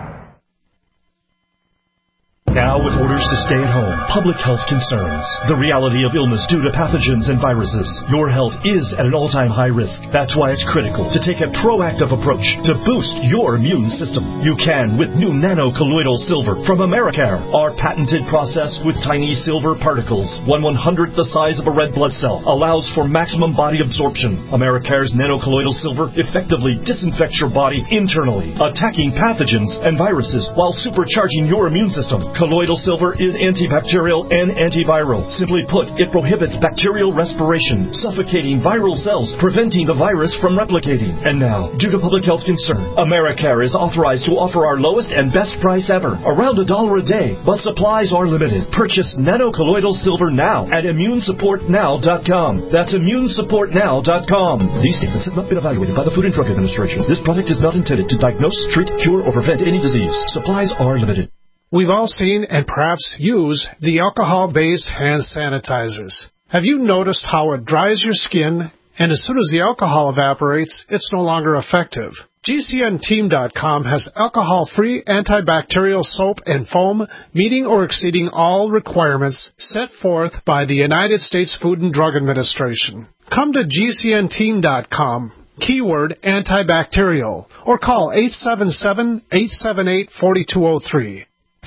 Now with orders to stay at home, public health concerns, the reality of illness due to pathogens and viruses, your health is at an all-time high risk. That's why it's critical to take a proactive approach to boost your immune system. You can with new nano-colloidal silver from Americare. Our patented process with tiny silver particles, one one-hundredth the size of a red blood cell, allows for maximum body absorption. Americare's nano-colloidal silver effectively disinfects your body internally, attacking pathogens and viruses while supercharging your immune system. Colloidal silver is antibacterial and antiviral. Simply put, it prohibits bacterial respiration, suffocating viral cells, preventing the virus from replicating. And now, due to public health concern, Americare is authorized to offer our lowest and best price ever, around a dollar a day, but supplies are limited. Purchase nano-colloidal silver now at immune support now dot com. That's immune support now dot com. These statements have not been evaluated by the Food and Drug Administration. This product is not intended to diagnose, treat, cure, or prevent any disease. Supplies are limited. We've all seen and perhaps use the alcohol-based hand sanitizers. Have you noticed how it dries your skin, and as soon as the alcohol evaporates, it's no longer effective? G C N team dot com has alcohol-free antibacterial soap and foam meeting or exceeding all requirements set forth by the United States Food and Drug Administration. Come to G C N team dot com. Keyword antibacterial, or call eight seven seven, eight seven eight, four two zero three.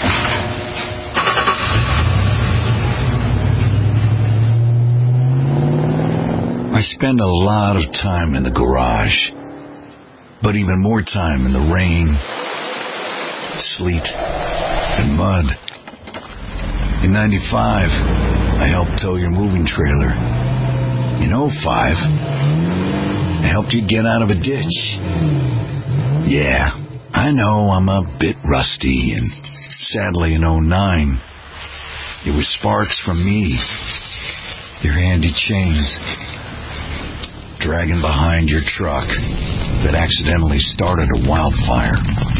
I spend a lot of time in the garage, but even more time in the rain, sleet, and mud. In ninety-five, I helped tow your moving trailer. In oh five, I helped you get out of a ditch. Yeah, I know I'm a bit rusty, and sadly in oh nine, it was sparks from me, your handy chains, dragging behind your truck that accidentally started a wildfire.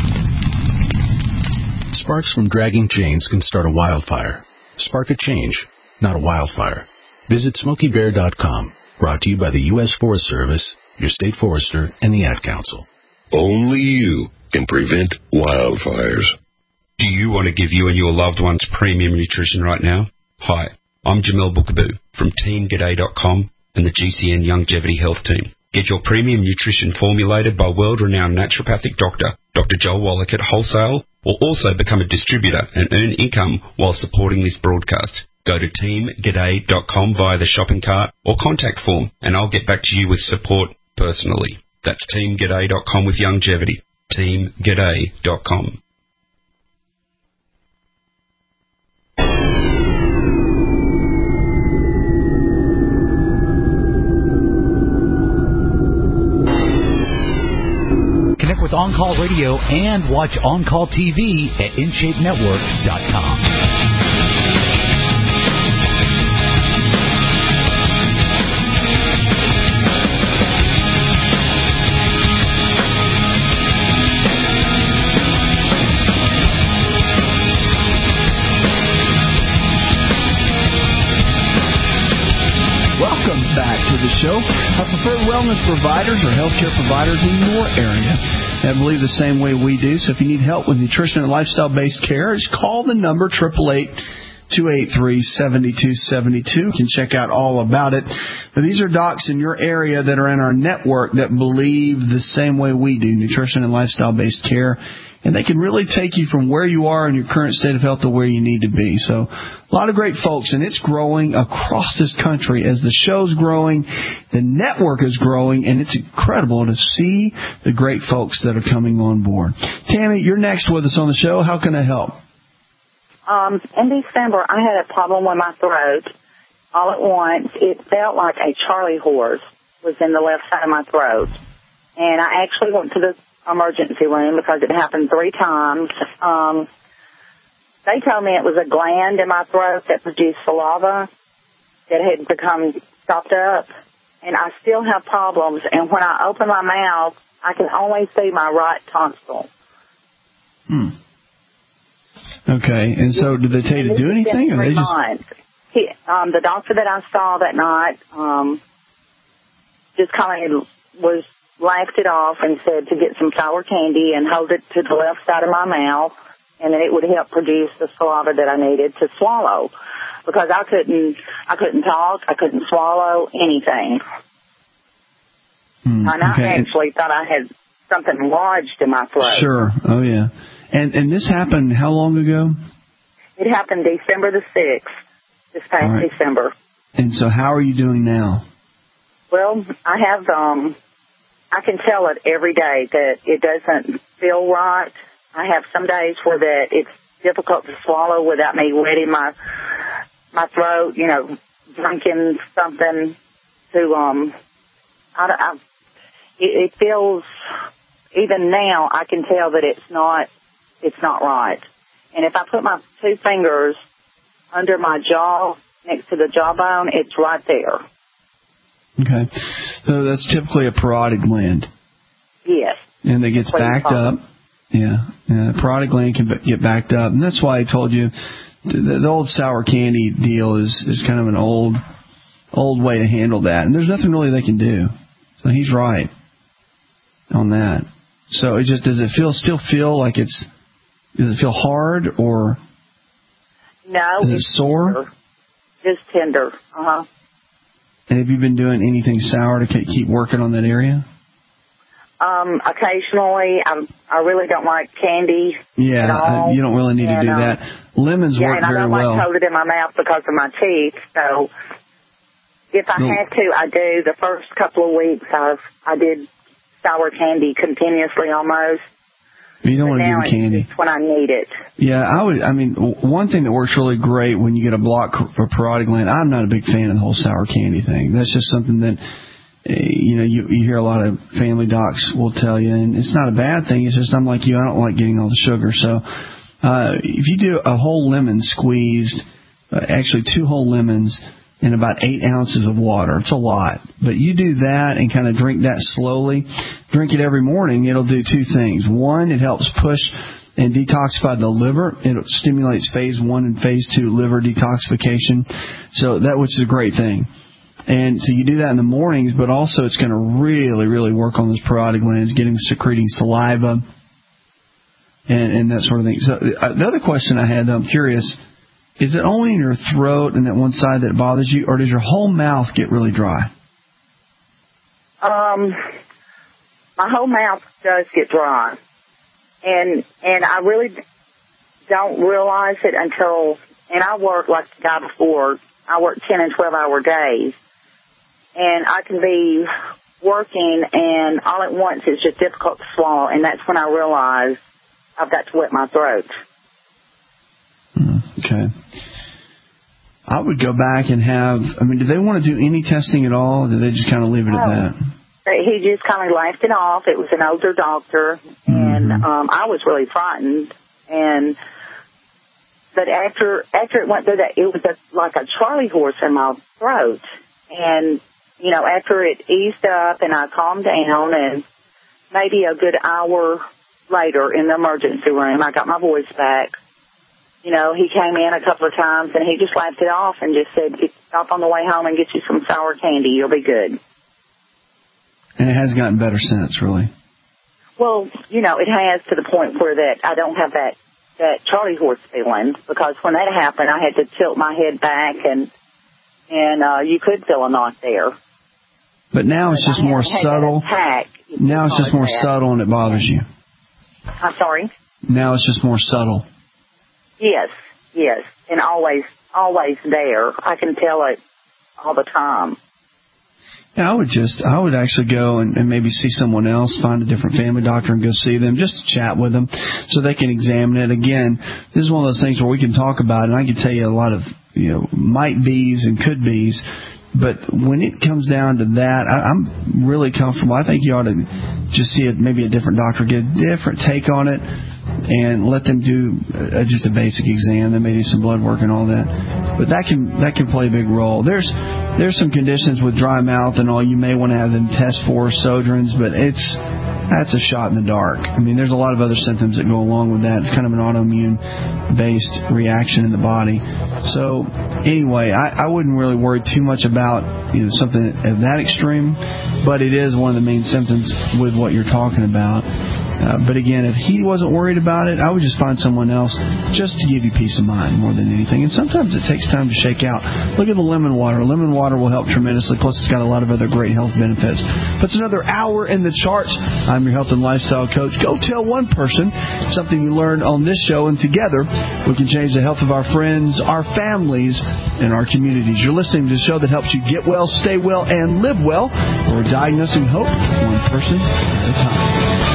Sparks from dragging chains can start a wildfire. Spark a change, not a wildfire. Visit Smokey Bear dot com. Brought to you by the U S Forest Service, your state forester, and the Ad Council. Only you can prevent wildfires. Do you want to give you and your loved ones premium nutrition right now? Hi, I'm Jamel Bookaboo from Team G'day dot com and the G C N Longevity Health Team. Get your premium nutrition formulated by world-renowned naturopathic doctor, Doctor Joel Wallach at wholesale, or also become a distributor and earn income while supporting this broadcast. Go to Team G'day dot com via the shopping cart or contact form, and I'll get back to you with support personally. That's Team G'day dot com with longevity. Team G'day dot com. Connect with On Call Radio and watch On Call T V at in shape network dot com. Back to the show. Our preferred wellness providers or healthcare providers in your area that believe the same way we do. So if you need help with nutrition and lifestyle-based care, just call the number eight eight eight, two eight three, seven two seven two. You can check out all about it. But these are docs in your area that are in our network that believe the same way we do, nutrition and lifestyle-based care. And they can really take you from where you are in your current state of health to where you need to be. So a lot of great folks, and it's growing across this country. As the show's growing, the network is growing, and it's incredible to see the great folks that are coming on board. Tammy, you're next with us on the show. How can I help? Um, in December, I had a problem with my throat. All at once, it felt like a Charlie horse was in the left side of my throat. And I actually went to the emergency room because it happened three times. Um, they told me it was a gland in my throat that produced saliva that had become stopped up, and I still have problems. And when I open my mouth, I can only see my right tonsil. Hmm. Okay, and so did they tell you to do anything, or they just? He, um, the doctor that I saw that night um, just kind of was. laughed it off and said to get some sour candy and hold it to the left side of my mouth, and then it would help produce the saliva that I needed to swallow, because I couldn't, I couldn't talk, I couldn't swallow anything. Hmm, and I okay. actually thought I had something lodged in my throat. Sure. Oh yeah. And and this happened how long ago? It happened December the sixth, this past right. December. And so, how are you doing now? Well, I have um. I can tell it every day that it doesn't feel right. I have some days where that it's difficult to swallow without me wetting my my throat, you know, drinking something to, um, I, I, it, it feels, even now, I can tell that it's not, it's not right. And if I put my two fingers under my jaw, next to the jawbone, it's right there. Okay. So that's typically a parotid gland. Yes. And it gets backed up. Yeah. yeah. The parotid gland can get backed up. And that's why I told you the, the old sour candy deal is, is kind of an old old way to handle that. And there's nothing really they can do. So he's right on that. So it just, does it feel still feel like it's, does it feel hard or no, is it it's sore? Tender. Just tender. Uh-huh. And have you been doing anything sour to keep working on that area? Um, occasionally. I I really don't like candy. Yeah, at all. Uh, you don't really need and, to do um, that. Lemons yeah, work and I very don't well. like to hold it in my mouth because of my teeth. So if I No. had to, I do. The first couple of weeks, I I did sour candy continuously almost. You don't but want to now give them candy. It's when I need it. Yeah, I would. I mean, one thing that works really great when you get a block for parotid gland. I'm not a big fan of the whole sour candy thing. That's just something that you know you, you hear a lot of family docs will tell you, and it's not a bad thing. It's just I'm like you. I don't like getting all the sugar. So uh, if you do a whole lemon squeezed, uh, actually two whole lemons in about eight ounces of water. It's a lot. But you do that and kind of drink that slowly. Drink it every morning. It'll do two things. One, it helps push and detoxify the liver. It stimulates phase one and phase two liver detoxification. So that, which is a great thing. And so you do that in the mornings, but also it's going to really, really work on those parotid glands, get them secreting saliva and, and that sort of thing. So uh, the other question I had, though, I'm curious, is it only in your throat and that one side that bothers you, or does your whole mouth get really dry? Um, my whole mouth does get dry, and and I really don't realize it until. And I work like the guy before. I work ten and twelve hour days, and I can be working, and all at once it's just difficult to swallow, and that's when I realize I've got to wet my throat. Okay. I would go back and have, I mean, do they want to do any testing at all, or do they just kind of leave it at that? He just kind of laughed it off. It was an older doctor, and mm-hmm. um, I was really frightened. And But after after it went through that, it was a, like a Charlie horse in my throat. And, you know, after it eased up and I calmed down, and maybe a good hour later in the emergency room, I got my voice back. You know, he came in a couple of times, and he just laughed it off and just said, stop on the way home and get you some sour candy. You'll be good. And it has gotten better since, really? Well, you know, it has, to the point where that I don't have that, that Charlie horse feeling, because when that happened, I had to tilt my head back, and and uh, you could feel a knot there. But now it's just more subtle. Now it's just more subtle, and it bothers you. I'm sorry? Now it's just more subtle. Yes, yes, and always, always there. I can tell it all the time. Yeah, I would just, I would actually go and, and maybe see someone else, find a different family doctor and go see them, just to chat with them so they can examine it. Again, this is one of those things where we can talk about it, and I can tell you a lot of, you know, might be's and could be's. But when it comes down to that, I, I'm really comfortable. I think you ought to just see it, maybe a different doctor, get a different take on it, and let them do uh, just a basic exam. Then maybe some blood work and all that. But that can that can play a big role. There's there's some conditions with dry mouth and all you may want to have them test for, Sjögren's, but it's that's a shot in the dark. I mean, there's a lot of other symptoms that go along with that. It's kind of an autoimmune-based reaction in the body. So anyway, I, I wouldn't really worry too much about, you know, something of that extreme, but it is one of the main symptoms with what you're talking about. Uh, but again, if he wasn't worried about it, I would just find someone else just to give you peace of mind more than anything. And sometimes it takes time to shake out. Look at the lemon water. Lemon water will help tremendously. Plus, it's got a lot of other great health benefits. But it's another hour in the charts. I'm your health and lifestyle coach. Go tell one person something you learned on this show, and together we can change the health of our friends, our families, and our communities. You're listening to the show that helps you get well, stay well, and live well. We're diagnosing hope one person at a time.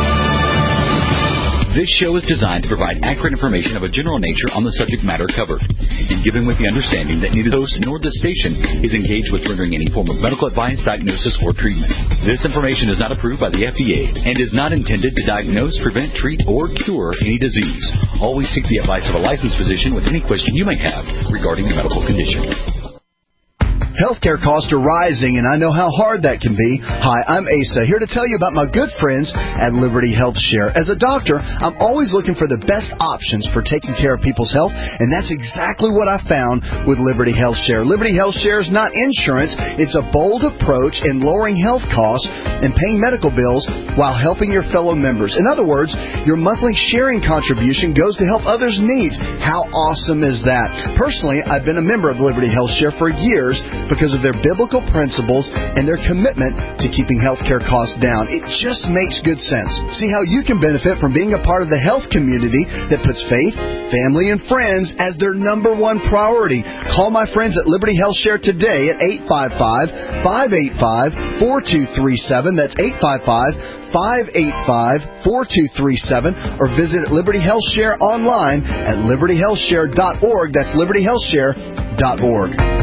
This show is designed to provide accurate information of a general nature on the subject matter covered, and given with the understanding that neither the host nor the station is engaged with rendering any form of medical advice, diagnosis, or treatment. This information is not approved by the F D A and is not intended to diagnose, prevent, treat, or cure any disease. Always seek the advice of a licensed physician with any question you may have regarding your medical condition. Healthcare costs are rising, and I know how hard that can be. Hi, I'm Asa, here to tell you about my good friends at Liberty Health Share. As a doctor, I'm always looking for the best options for taking care of people's health, and that's exactly what I found with Liberty Health Share. Liberty Health Share is not insurance. It's a bold approach in lowering health costs and paying medical bills while helping your fellow members. In other words, your monthly sharing contribution goes to help others' needs. How awesome is that? Personally, I've been a member of Liberty Health Share for years. because of their biblical principles and their commitment to keeping healthcare costs down. It just makes good sense. See how you can benefit from being a part of the health community that puts faith, family, and friends as their number one priority. Call my friends at Liberty Health Share today at eight five five, five eight five, four two three seven. That's eight five five, five eight five, four two three seven, or visit Liberty Health Share online at liberty health share dot org. That's liberty health share dot org.